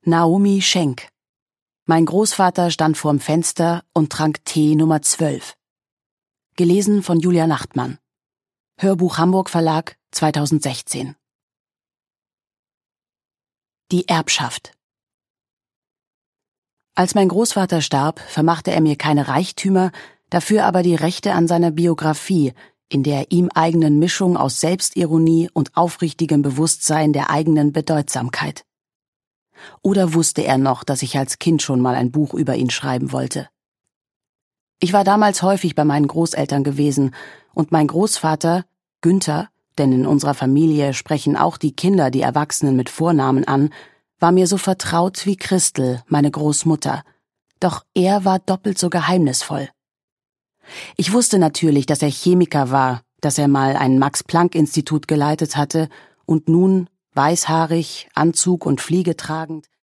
Naomi Schenk. Mein Großvater stand vorm Fenster und trank Tee Nummer 12. Gelesen von Julia Nachtmann. Hörbuch Hamburg Verlag 2016. Die Erbschaft. Als mein Großvater starb, vermachte er mir keine Reichtümer, dafür aber die Rechte an seiner Biografie, in der ihm eigenen Mischung aus Selbstironie und aufrichtigem Bewusstsein der eigenen Bedeutsamkeit. Oder wusste er noch, dass ich als Kind schon mal ein Buch über ihn schreiben wollte? Ich war damals häufig bei meinen Großeltern gewesen, und mein Großvater, Günther, denn in unserer Familie sprechen auch die Kinder die Erwachsenen mit Vornamen an, war mir so vertraut wie Christel, meine Großmutter, doch er war doppelt so geheimnisvoll. Ich wusste natürlich, dass er Chemiker war, dass er mal ein Max-Planck-Institut geleitet hatte und nun, weißhaarig, Anzug und Fliege tragend,